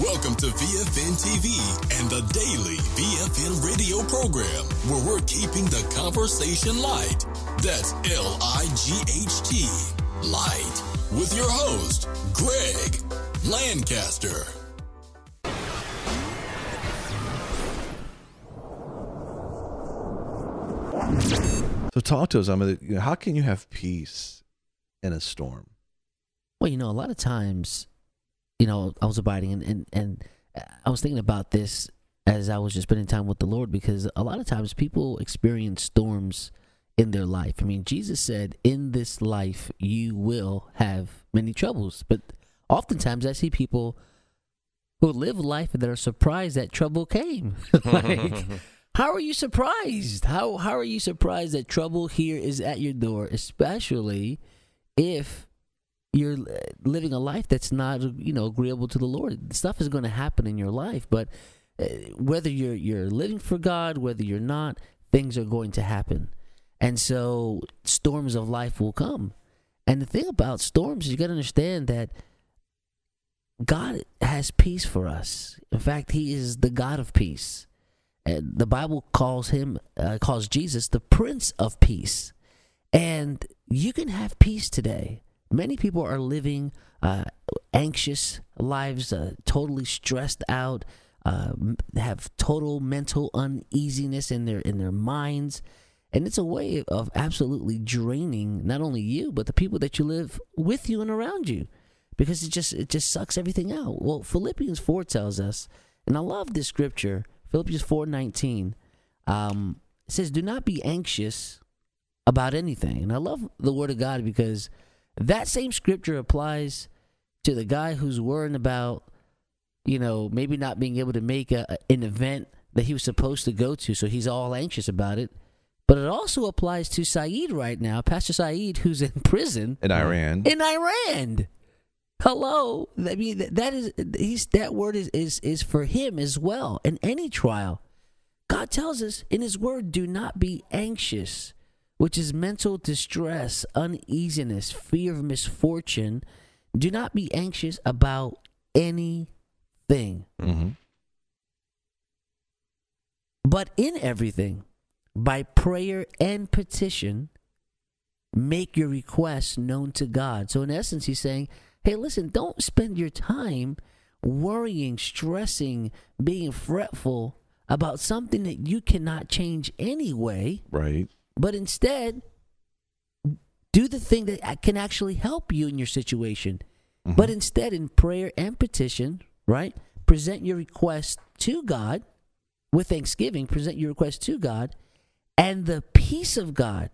Welcome to VFN TV and the daily VFN radio program, where we're keeping the conversation light. That's L-I-G-H-T, light, with your host, Greg Lancaster. So talk to us. How can you have peace in a storm? Well, a lot of times, I was abiding and I was thinking about this as I was just spending time with the Lord, because a lot of times people experience storms in their life. I mean, Jesus said, in this life, you will have many troubles. But oftentimes I see people who live life that are surprised that trouble came. Like, how are you surprised? How are you surprised that trouble here is at your door, especially if you're living a life that's not, agreeable to the Lord? Stuff is going to happen in your life, but whether you're living for God, whether you're not, things are going to happen. And so storms of life will come. And the thing about storms is you got to understand that God has peace for us. In fact, He is the God of peace. And the Bible calls Jesus the Prince of Peace. And you can have peace today. Many people are living anxious lives, totally stressed out, have total mental uneasiness in their minds. And it's a way of absolutely draining not only you, but the people that you live with you and around you, because it just sucks everything out. Well, Philippians 4 tells us, and I love this scripture, Philippians 4:19, it says, do not be anxious about anything. And I love the word of God, because that same scripture applies to the guy who's worrying about, maybe not being able to make an event that he was supposed to go to, so he's all anxious about it. But it also applies to Saeed right now, Pastor Saeed, who's in prison. In Iran. Hello. I mean, that word is for him as well. In any trial, God tells us in His word, do not be anxious, which is mental distress, uneasiness, fear of misfortune. Do not be anxious about anything. Mm-hmm. But in everything, by prayer and petition, make your requests known to God. So in essence, He's saying, hey, listen, don't spend your time worrying, stressing, being fretful about something that you cannot change anyway. Right. But instead, do the thing that can actually help you in your situation. Mm-hmm. But instead, in prayer and petition, right, present your request to God with thanksgiving, present your request to God, and the peace of God,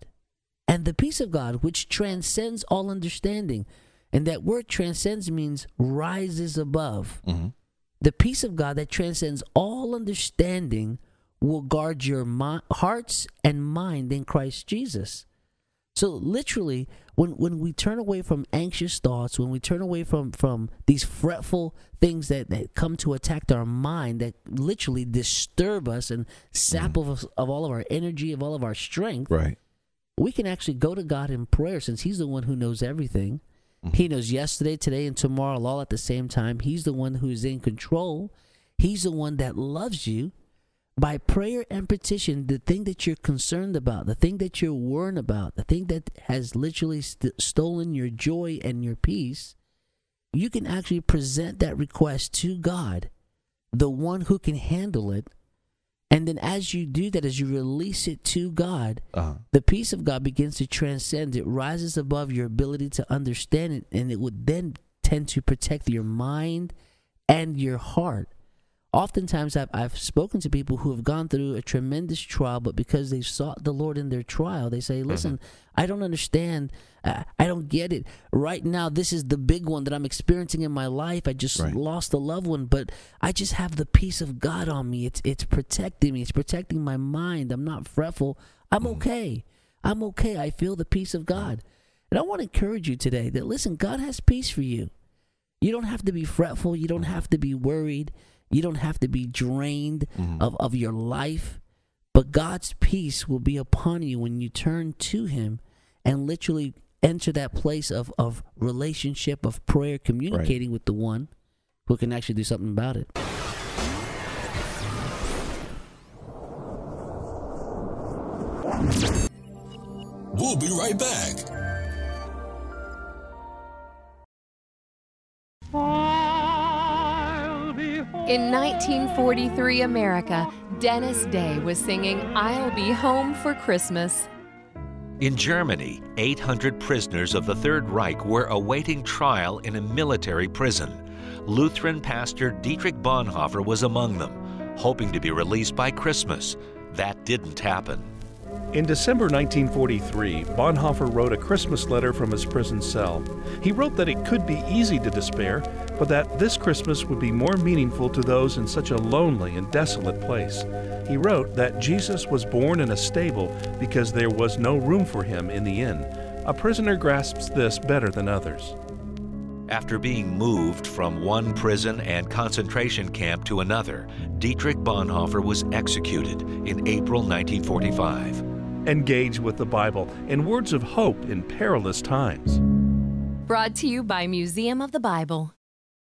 which transcends all understanding. And that word transcends means rises above. Mm-hmm. The peace of God that transcends all understanding will guard your hearts and mind in Christ Jesus. So literally, when we turn away from anxious thoughts, when we turn away from these fretful things that come to attack our mind, that literally disturb us and sap of all of our energy, of all of our strength, right, we can actually go to God in prayer, since He's the one who knows everything. Mm-hmm. He knows yesterday, today, and tomorrow all at the same time. He's the one who's in control. He's the one that loves you. By prayer and petition, the thing that you're concerned about, the thing that you're worrying about, the thing that has literally stolen your joy and your peace, you can actually present that request to God, the one who can handle it. And then as you do that, as you release it to God, the peace of God begins to transcend. It rises above your ability to understand it, and it would then tend to protect your mind and your heart. Oftentimes, I've spoken to people who have gone through a tremendous trial, but because they've sought the Lord in their trial, they say, listen, I don't understand. I don't get it. Right now, this is the big one that I'm experiencing in my life. I just lost a loved one, but I just have the peace of God on me. It's protecting me. It's protecting my mind. I'm not fretful. I'm okay. I'm okay. I feel the peace of God. And I want to encourage you today that, listen, God has peace for you. You don't have to be fretful. You don't have to be worried. You don't have to be drained of your life, but God's peace will be upon you when you turn to Him and literally enter that place of relationship, of prayer, communicating with the one who can actually do something about it. We'll be right back. In 1943 America, Dennis Day was singing "I'll Be Home for Christmas." In Germany, 800 prisoners of the Third Reich were awaiting trial in a military prison. Lutheran pastor Dietrich Bonhoeffer was among them, hoping to be released by Christmas. That didn't happen. In December 1943, Bonhoeffer wrote a Christmas letter from his prison cell. He wrote that it could be easy to despair, but that this Christmas would be more meaningful to those in such a lonely and desolate place. He wrote that Jesus was born in a stable because there was no room for him in the inn. A prisoner grasps this better than others. After being moved from one prison and concentration camp to another, Dietrich Bonhoeffer was executed in April 1945. Engage with the Bible and words of hope in perilous times. Brought to you by Museum of the Bible.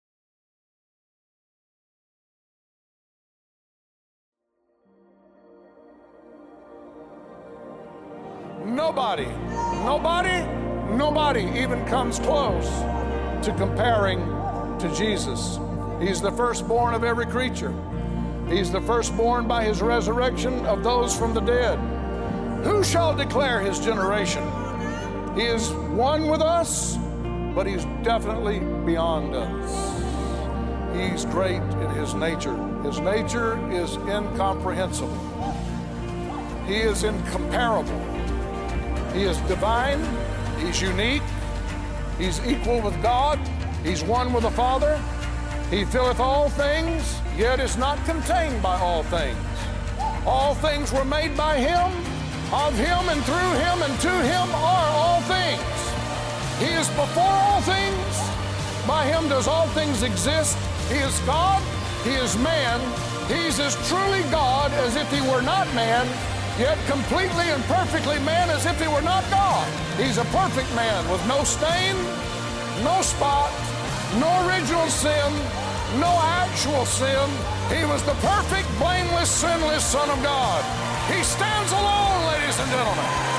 Nobody even comes close to comparing to Jesus. He's the firstborn of every creature. He's the firstborn by his resurrection of those from the dead. Who shall declare his generation? He is one with us, but he's definitely beyond us. He's great in his nature. His nature is incomprehensible. He is incomparable. He is divine. He's unique. He's equal with God. He's one with the Father. He filleth all things, yet is not contained by all things. All things were made by him, of him and through him, and to him are all things. He is before all things. By him does all things exist. He is God. He is man. He's as truly God as if he were not man, yet completely and perfectly man as if he were not God. He's a perfect man with no stain, no spot, no original sin, no actual sin. He was the perfect, blameless, sinless Son of God. He stands alone, ladies and gentlemen.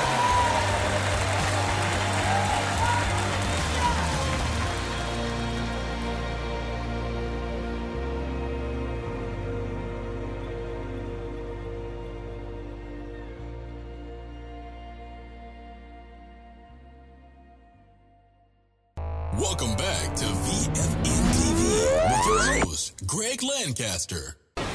Welcome back to VFN TV with your host, Greg Lancaster.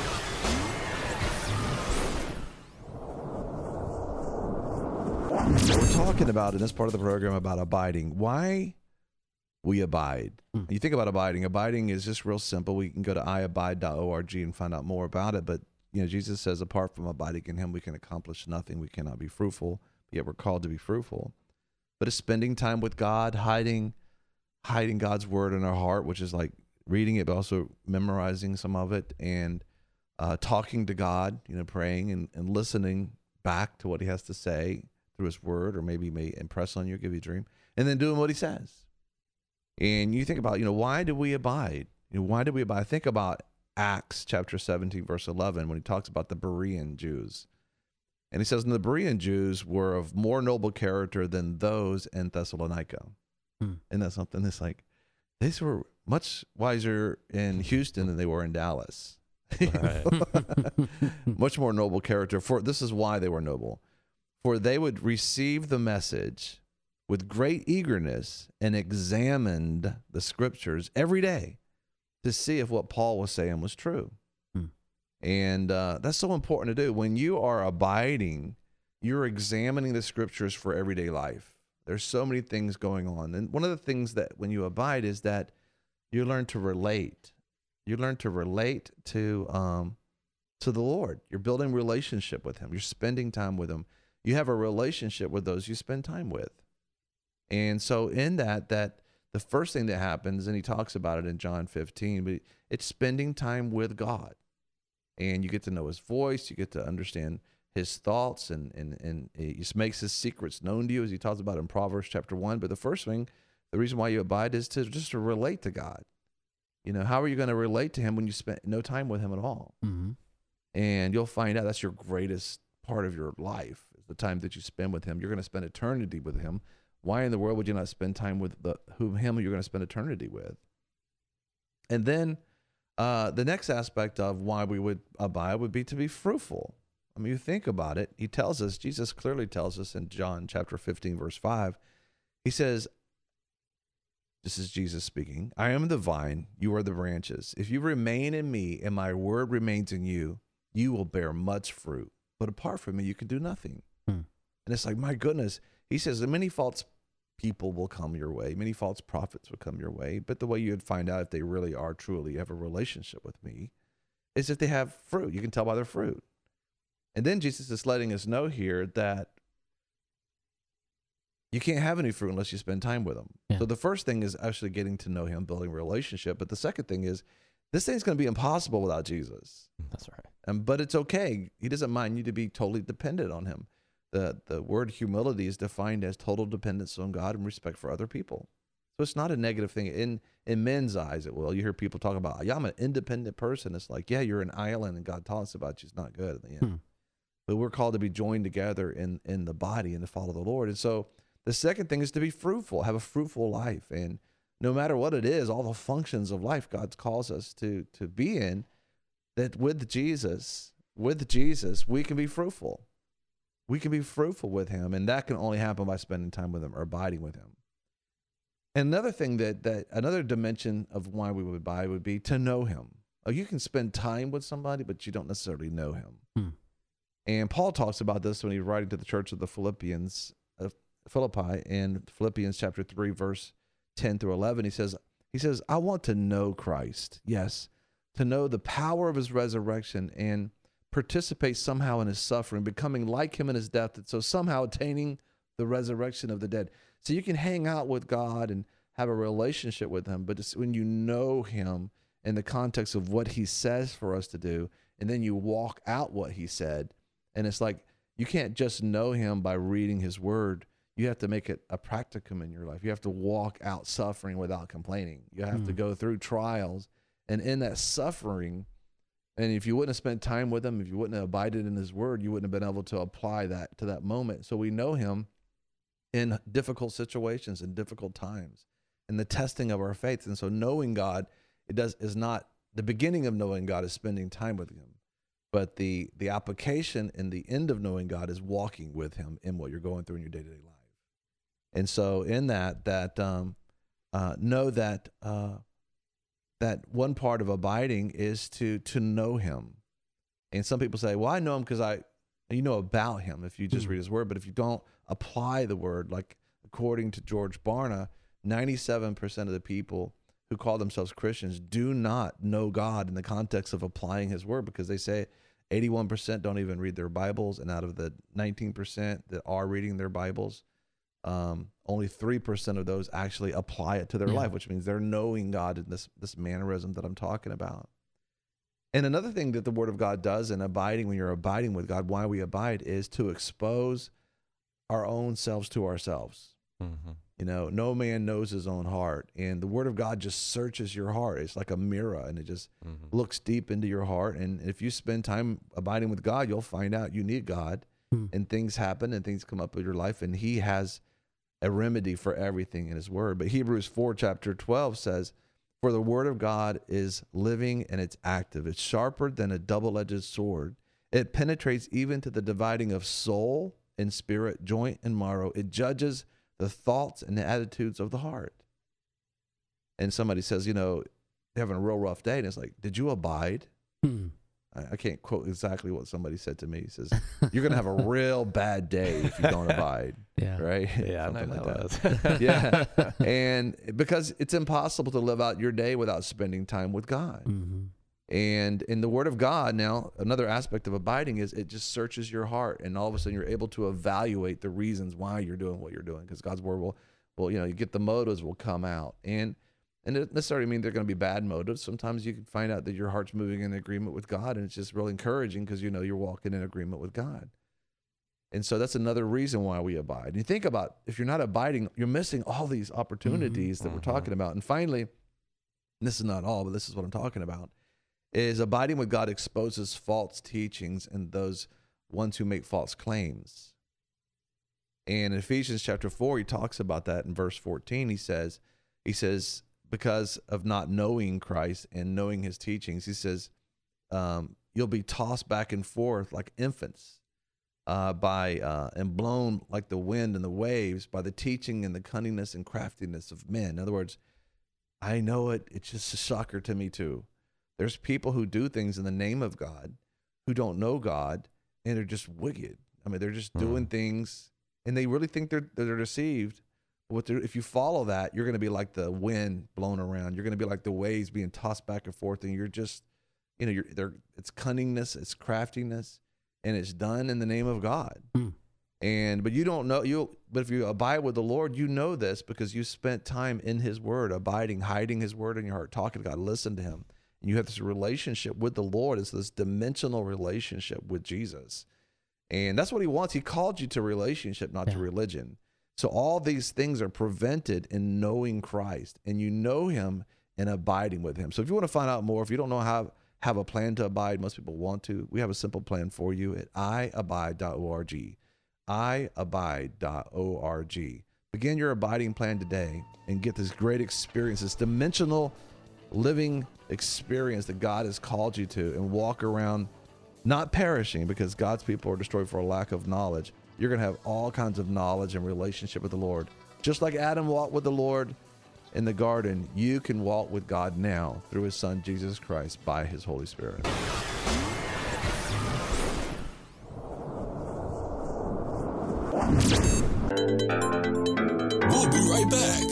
So we're talking about in this part of the program about abiding. Why we abide. You think about abiding. Abiding is just real simple. We can go to iabide.org and find out more about it. But Jesus says, apart from abiding in him, we can accomplish nothing. We cannot be fruitful. Yet we're called to be fruitful. But it's spending time with God, hiding God's word in our heart, which is like reading it, but also memorizing some of it, and talking to God, praying and listening back to what he has to say through his word, or maybe he may impress on you, give you a dream, and then doing what he says. And you think about, why do we abide? Why do we abide? Think about Acts chapter 17, verse 11, when he talks about the Berean Jews. And he says, and the Berean Jews were of more noble character than those in Thessalonica. Isn't that something? It's like, these were much wiser in Houston than they were in Dallas. Right. Much more noble character. For this is why they were noble. For they would receive the message with great eagerness and examined the scriptures every day to see if what Paul was saying was true. And that's so important to do. When you are abiding, you're examining the scriptures for everyday life. There's so many things going on. And one of the things that when you abide is that you learn to relate. You learn to relate to the Lord. You're building relationship with him. You're spending time with him. You have a relationship with those you spend time with. And so in that the first thing that happens, and he talks about it in John 15, but it's spending time with God. And you get to know his voice. You get to understand his thoughts, and he just makes his secrets known to you, as he talks about in Proverbs chapter 1. But the first thing, the reason why you abide is just to relate to God. How are you going to relate to him when you spend no time with him at all? Mm-hmm. And you'll find out that's your greatest part of your life, is the time that you spend with him. You're going to spend eternity with him. Why in the world would you not spend time with him who you're going to spend eternity with? And then the next aspect of why we would abide would be to be fruitful. I mean, you think about it. He tells us, Jesus clearly tells us in John chapter 15, verse 5, he says, this is Jesus speaking, I am the vine, you are the branches. If you remain in me and my word remains in you, you will bear much fruit. But apart from me, you can do nothing. And it's like, my goodness. He says that many false people will come your way. Many false prophets will come your way. But the way you'd find out if they really are truly have a relationship with me is if they have fruit. You can tell by their fruit. And then Jesus is letting us know here that you can't have any fruit unless you spend time with him. Yeah. So the first thing is actually getting to know him, building a relationship. But the second thing is, this thing's going to be impossible without Jesus. That's right. But it's okay. He doesn't mind you to be totally dependent on him. The word humility is defined as total dependence on God and respect for other people. So it's not a negative thing. In men's eyes, it will. You hear people talk about, yeah, I'm an independent person. It's like, yeah, you're an island and God taught us about you. It's not good at the end. But we're called to be joined together in the body and to follow the Lord. And so the second thing is to be fruitful, have a fruitful life. And no matter what it is, all the functions of life God calls us to be in, that with Jesus, we can be fruitful. We can be fruitful with him, and that can only happen by spending time with him or abiding with him. And another thing that another dimension of why we would abide would be to know him. You can spend time with somebody, but you don't necessarily know him. And Paul talks about this when he's writing to the church of the Philippi in Philippians chapter 3, verse 10 through 11. He says, I want to know Christ. Yes, to know the power of his resurrection and participate somehow in his suffering, becoming like him in his death, and so somehow attaining the resurrection of the dead. So you can hang out with God and have a relationship with him, but it's when you know him in the context of what he says for us to do, and then you walk out what he said. And it's like, you can't just know him by reading his word. You have to make it a practicum in your life. You have to walk out suffering without complaining. You have to go through trials. And in that suffering, and if you wouldn't have spent time with him, if you wouldn't have abided in his word, you wouldn't have been able to apply that to that moment. So we know him in difficult situations, in difficult times, in the testing of our faith. And so knowing God, is not the beginning of knowing God is spending time with him. But the application and the end of knowing God is walking with him in what you're going through in your day-to-day life. And so in that know that one part of abiding is to know him. And some people say, well, I know him because you know about him if you just read his word. But if you don't apply the word, like according to George Barna, 97% of the people who call themselves Christians do not know God in the context of applying his word, because they say 81% don't even read their Bibles. And out of the 19% that are reading their Bibles, only 3% of those actually apply it to their life, which means they're knowing God in this mannerism that I'm talking about. And another thing that the word of God does in abiding, when you're abiding with God, why we abide, is to expose our own selves to ourselves. No man knows his own heart. And the word of God just searches your heart. It's like a mirror, and it just looks deep into your heart. And if you spend time abiding with God, you'll find out you need God, and things happen and things come up in your life, and he has a remedy for everything in his word. But Hebrews 4 chapter 12 says, for the word of God is living and it's active. It's sharper than a double-edged sword. It penetrates even to the dividing of soul and spirit, joint and marrow. It judges the thoughts and the attitudes of the heart. And somebody says, they're having a real rough day. And it's like, did you abide? I can't quote exactly what somebody said to me. He says, you're going to have a real bad day if you don't abide. Right? Yeah, Something I know like that. Yeah. And because it's impossible to live out your day without spending time with God. And in the word of God, now, another aspect of abiding is it just searches your heart. And all of a sudden you're able to evaluate the reasons why you're doing what you're doing. Because God's word will, you get the motives will come out. And it doesn't necessarily mean they're going to be bad motives. Sometimes you can find out that your heart's moving in agreement with God, and it's just really encouraging because you're walking in agreement with God. And so that's another reason why we abide. And you think about, if you're not abiding, you're missing all these opportunities that we're talking about. And finally, and this is not all, but this is what I'm talking about, is abiding with God exposes false teachings and those ones who make false claims. And in Ephesians chapter 4, he talks about that in verse 14. He says, because of not knowing Christ and knowing his teachings, he says, you'll be tossed back and forth like infants and blown like the wind and the waves by the teaching and the cunningness and craftiness of men. In other words, I know it. It's just a shocker to me too. There's people who do things in the name of God who don't know God, and they're just wicked. I mean, they're just doing things, and they really think they're deceived. If you follow that, you're going to be like the wind blown around. You're going to be like the waves being tossed back and forth, and you're just, it's cunningness, it's craftiness, and it's done in the name of God. But you don't know but if you abide with the Lord, you know this because you spent time in his word, abiding, hiding his word in your heart, talking to God, listen to him. And you have this relationship with the Lord. It's this dimensional relationship with Jesus. And that's what he wants. He called you to relationship, not to religion. So all these things are prevented in knowing Christ, and you know him and abiding with him. So if you want to find out more, if you don't know how have a plan to abide, most people want to, we have a simple plan for you at iabide.org. iabide.org. Begin your abiding plan today and get this great experience, this dimensional living experience that God has called you to, and walk around not perishing, because God's people are destroyed for a lack of knowledge. You're going to have all kinds of knowledge and relationship with the Lord. Just like Adam walked with the Lord in the garden, you can walk with God now through his son, Jesus Christ, by his Holy Spirit. We'll be right back.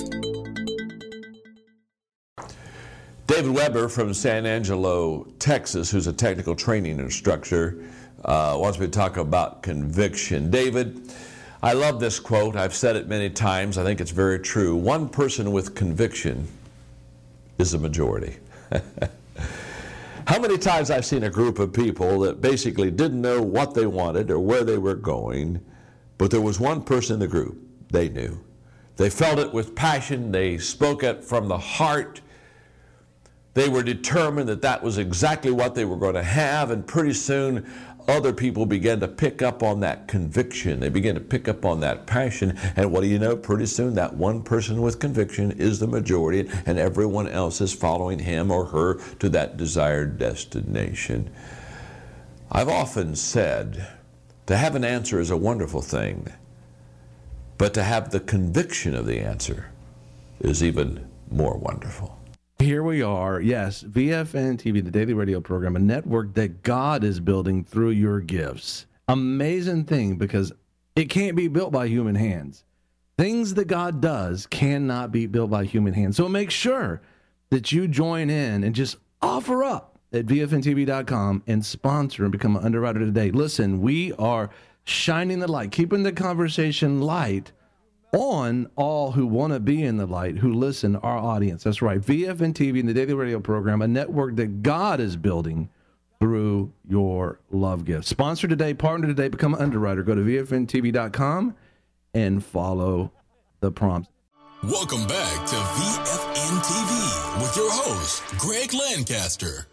David Weber from San Angelo, Texas, who's a technical training instructor, wants me to talk about conviction. David, I love this quote. I've said it many times. I think it's very true. One person with conviction is a majority. How many times I've seen a group of people that basically didn't know what they wanted or where they were going, but there was one person in the group. They knew. They felt it with passion. They spoke it from the heart. They were determined that that was exactly what they were going to have, and pretty soon other people began to pick up on that conviction. They began to pick up on that passion, and what do you know? Pretty soon that one person with conviction is the majority, and everyone else is following him or her to that desired destination. I've often said, to have an answer is a wonderful thing, but to have the conviction of the answer is even more wonderful. Here we are, yes, VFN TV, the daily radio program, a network that God is building through your gifts. Amazing thing, because it can't be built by human hands. Things that God does cannot be built by human hands. So make sure that you join in and just offer up at VFNTV.com and sponsor and become an underwriter today. Listen, we are shining the light, keeping the conversation light on all who want to be in the light, who listen, our audience. That's right. VFN TV and the daily radio program, a network that God is building through your love gift. Sponsor today, partner today, become an underwriter. Go to VFNTV.com and follow the prompts. Welcome back to VFN TV with your host, Greg Lancaster.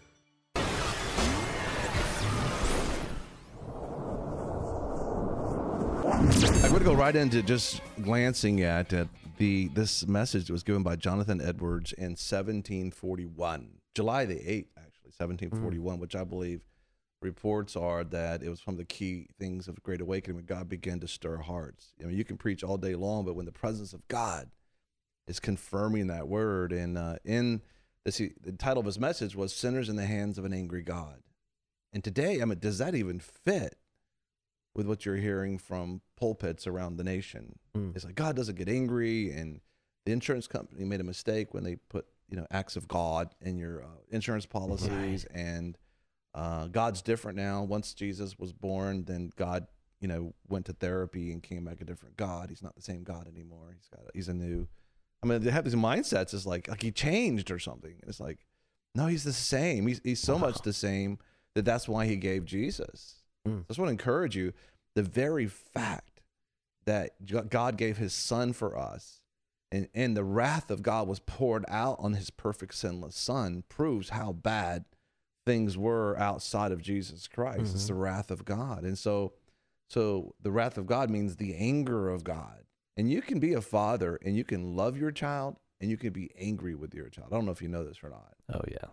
I'm going to go right into just glancing at this message that was given by Jonathan Edwards in 1741, July the 8th, actually, 1741, which I believe reports are that it was one of the key things of the Great Awakening when God began to stir hearts. I mean, you can preach all day long, but when the presence of God is confirming that word, and the title of his message was "Sinners in the Hands of an Angry God." And today, I mean, does that even fit with what you're hearing from pulpits around the nation? It's like God doesn't get angry, and the insurance company made a mistake when they put acts of God in your insurance policies, right. And God's different now. Once Jesus was born, then God went to therapy and came back a different God. He's not the same God anymore. He's a new. I mean, they have these mindsets. It's like he changed or something. It's like, no, he's the same. He's so much the same that's why he gave Jesus. I just want to encourage you, the very fact that God gave his son for us And the wrath of God was poured out on his perfect sinless son proves how bad things were outside of Jesus Christ. It's the wrath of God. And so the wrath of God means the anger of God. And you can be a father and you can love your child and you can be angry with your child. I don't know if you know this or not. Oh yeah.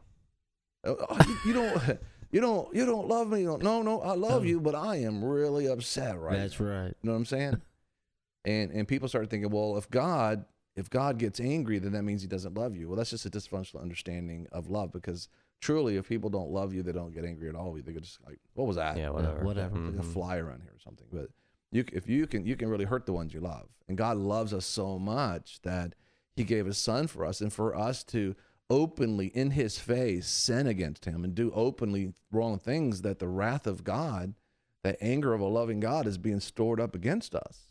You don't love me. No, I love you, but I am really upset right That's now. right. You know what I'm saying? and people start thinking, well, if God gets angry, then that means he doesn't love you. Well, that's just a dysfunctional understanding of love, because truly, if people don't love you, they don't get angry at all. They could just like, what was that? Yeah, whatever. Whatever. Like a fly around here or something. But if you can really hurt the ones you love. And God loves us so much that he gave his son for us, and for us to openly in his face sin against him and do openly wrong things, that the wrath of God, the anger of a loving God, is being stored up against us.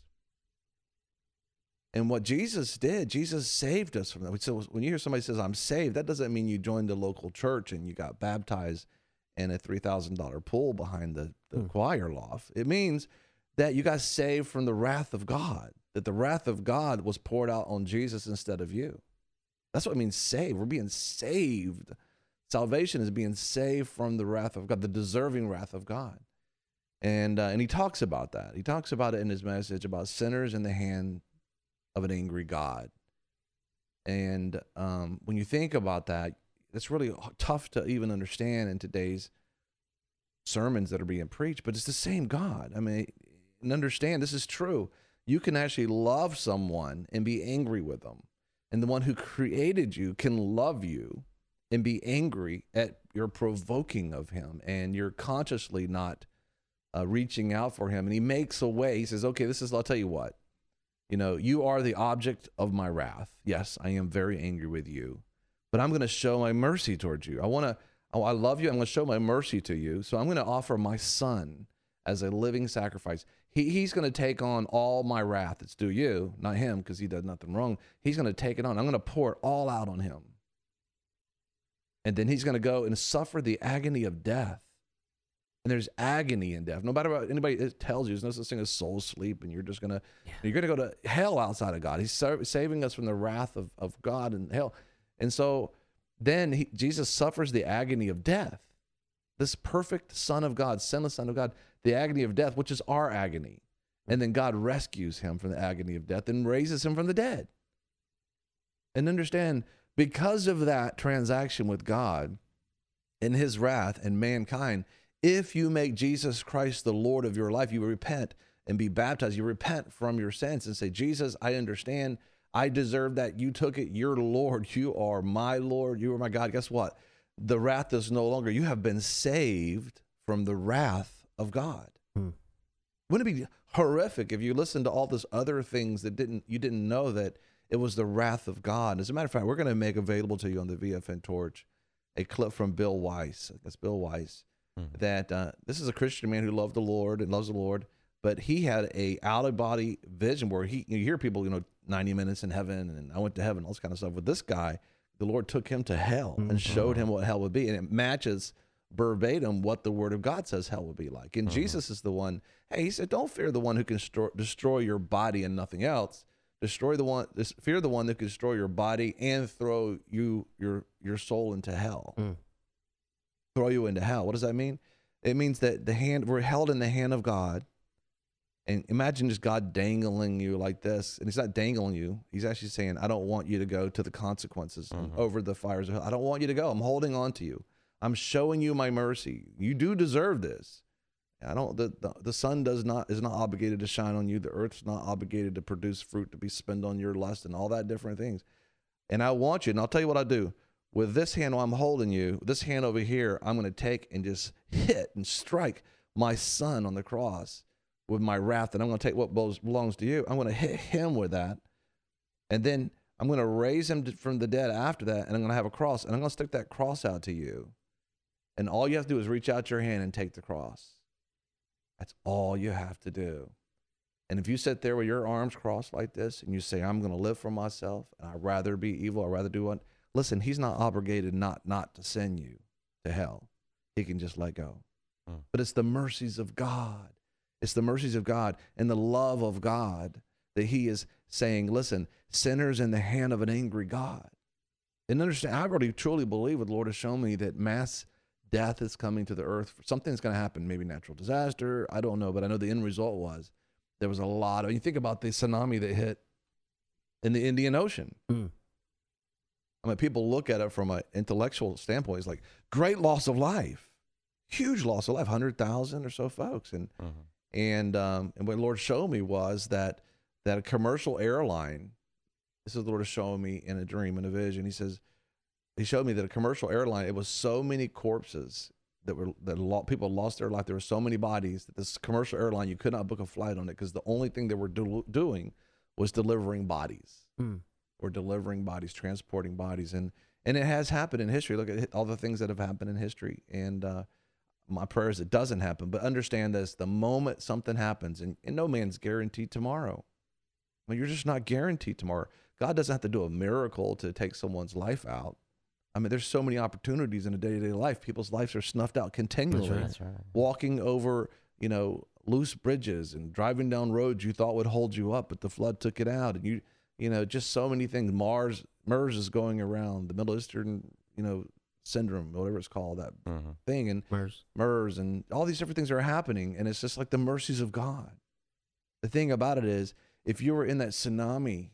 And what Jesus did, Jesus saved us from that. So when you hear somebody says, I'm saved, that doesn't mean you joined the local church and you got baptized in a $3,000 pool behind the choir loft. It means that you got saved from the wrath of God, that the wrath of God was poured out on Jesus instead of you. That's what it means saved. We're being saved. Salvation is being saved from the wrath of God, the deserving wrath of God. And he talks about that. He talks about it in his message about sinners in the hand of an angry God. And when you think about that, it's really tough to even understand in today's sermons that are being preached, but it's the same God. I mean, and understand this is true. You can actually love someone and be angry with them. And the one who created you can love you and be angry at your provoking of him, and you're consciously not reaching out for him. And he makes a way. He says, okay, I'll tell you what. You know, you are the object of my wrath. Yes, I am very angry with you, but I'm going to show my mercy towards you. I love you. I'm going to show my mercy to you. So I'm going to offer my son as a living sacrifice. He's going to take on all my wrath that's due you, not him, because he does nothing wrong. He's going to take it on. I'm going to pour it all out on him. And then he's going to go and suffer the agony of death. And there's agony in death. No matter what anybody tells you, there's no such thing as soul sleep, and you're going to go to hell outside of God. He's saving us from the wrath of God and hell. And so then Jesus suffers the agony of death. This perfect Son of God, sinless Son of God, the agony of death, which is our agony. And then God rescues him from the agony of death and raises him from the dead. And understand, because of that transaction with God and his wrath and mankind, if you make Jesus Christ the Lord of your life, you repent and be baptized. You repent from your sins and say, Jesus, I understand. I deserve that. You took it. You're Lord. You are my Lord. You are my God. Guess what? The wrath is no longer. You have been saved from the wrath of God. Wouldn't it be horrific if you listened to all those other things that you didn't know that it was the wrath of God? As a matter of fact, we're going to make available to you on the VFN Torch a clip from Bill Weiss. That's Bill Weiss. That this is a Christian man who loved the Lord and loves the Lord, but he had a out-of-body vision where you hear people, 90 minutes in heaven, and I went to heaven, all this kind of stuff. With this guy, the Lord took him to hell and showed him what hell would be, and it matches verbatim what the Word of God says hell would be like. And Jesus is the one. Hey, he said, don't fear the one who can destroy your body and nothing else. Fear the one that can destroy your body and throw your soul into hell. Throw you into hell. What does that mean? It means that we're held in the hand of God. And imagine just God dangling you like this. And he's not dangling you. He's actually saying, I don't want you to go to the consequences over the fires of hell. I don't want you to go. I'm holding on to you. I'm showing you my mercy. You do deserve this. The sun is not obligated to shine on you. The earth's not obligated to produce fruit to be spent on your lust and all that different things. And I want you, and I'll tell you what I do. With this hand while I'm holding you, this hand over here, I'm going to take and just hit and strike my son on the cross with my wrath, and I'm going to take what belongs to you. I'm going to hit him with that, and then I'm going to raise him from the dead after that, and I'm going to have a cross, and I'm going to stick that cross out to you. And all you have to do is reach out your hand and take the cross. That's all you have to do. And if you sit there with your arms crossed like this, and you say, I'm going to live for myself, and I'd rather be evil, I'd rather do what? Listen, he's not obligated not to send you to hell. He can just let go. But it's the mercies of God. It's the mercies of God and the love of God that he is saying, listen, sinners in the hand of an angry God. And understand, I already truly believe what the Lord has shown me that mass death is coming to the earth. Something's going to happen, maybe natural disaster. I don't know, but I know the end result was there was a lot of, you think about the tsunami that hit in the Indian Ocean. I mean, people look at it from an intellectual standpoint. It's like great loss of life, huge loss of life, 100,000 or so folks. And what the Lord showed me was that a commercial airline, this is the Lord showing me in a dream, in a vision. He showed me that a commercial airline, it was so many corpses that people lost their life. There were so many bodies that this commercial airline, you could not book a flight on it because the only thing they were doing was delivering bodies. Or delivering bodies, transporting bodies. And it has happened in history. Look at all the things that have happened in history. And my prayer is it doesn't happen. But understand this, the moment something happens, and no man's guaranteed tomorrow. I mean, you're just not guaranteed tomorrow. God doesn't have to do a miracle to take someone's life out. I mean, there's so many opportunities in a day-to-day life. People's lives are snuffed out continually. That's right. Walking over, loose bridges and driving down roads you thought would hold you up, but the flood took it out. And just so many things. MERS is going around, the Middle Eastern, syndrome, whatever it's called, that thing, and MERS, and all these different things are happening, and it's just like the mercies of God. The thing about it is, if you were in that tsunami,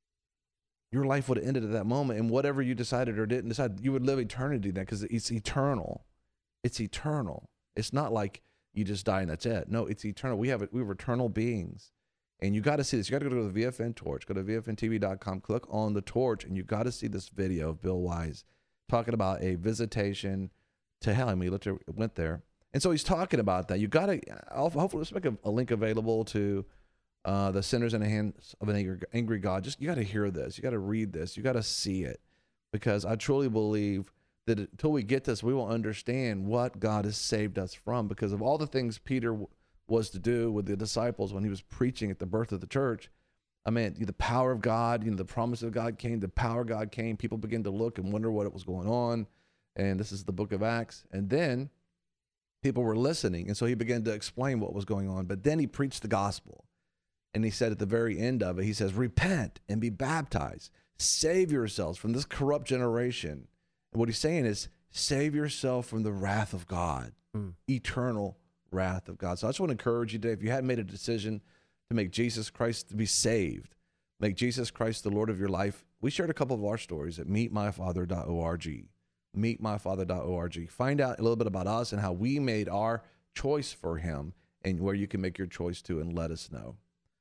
your life would have ended at that moment, and whatever you decided or didn't decide, you would live eternity then, because it's eternal. It's eternal. It's not like you just die and that's it. No, it's eternal. We're eternal beings. And you got to see this. You got to go to the VFN Torch. Go to VFNTV.com. Click on the torch, and you got to see this video of Bill Wise talking about a visitation to hell. I mean, he went there, and so he's talking about that. You got to hopefully let's make a link available to the sinners in the hands of an angry God. You got to hear this. You got to read this. You got to see it, because I truly believe that until we get this, we will understand what God has saved us from. Because of all the things Peter was to do with the disciples when he was preaching at the birth of the church, I mean, the power of God, the promise of God came, the power of God came. People began to look and wonder what was going on. And this is the book of Acts. And then people were listening. And so he began to explain what was going on. But then he preached the gospel. And he said at the very end of it, he says, repent and be baptized. Save yourselves from this corrupt generation. And what he's saying is, save yourself from the wrath of God, eternal wrath of God. So I just want to encourage you today, if you hadn't made a decision to make Jesus Christ to be saved, make Jesus Christ the Lord of your life. We shared a couple of our stories at meetmyfather.org. Meetmyfather.org. Find out a little bit about us and how we made our choice for him, and where you can make your choice too, and let us know.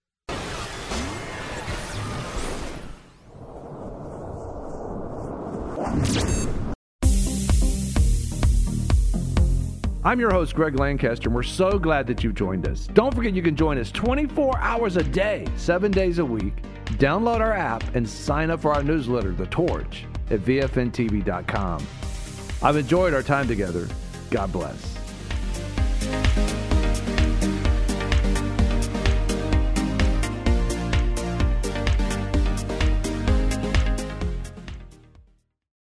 I'm your host, Greg Lancaster, and we're so glad that you've joined us. Don't forget you can join us 24 hours a day, 7 days a week. Download our app and sign up for our newsletter, The Torch, at VFNTV.com. I've enjoyed our time together. God bless.